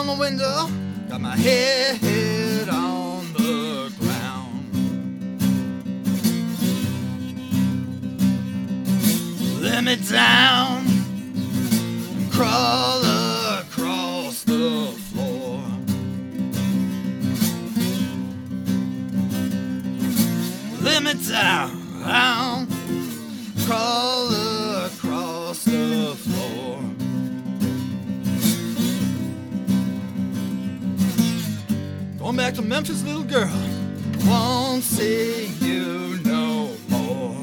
down the window, got my head on the ground. Let me down and crawl across the floor. Let me down, crawl across the floor. Going back to Memphis, little girl, won't see you no more.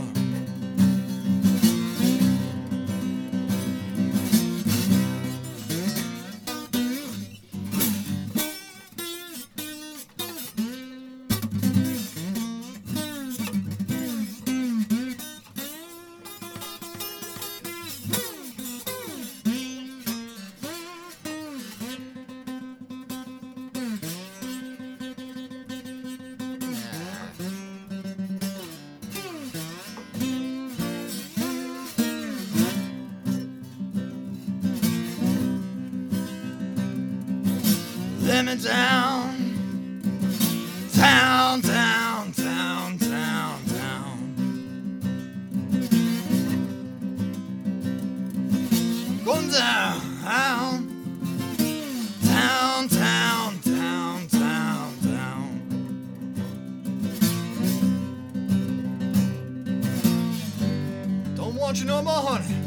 Let me down, down, down, down, down, down. Going down, down, down, down, down, down. Don't want you no more, honey.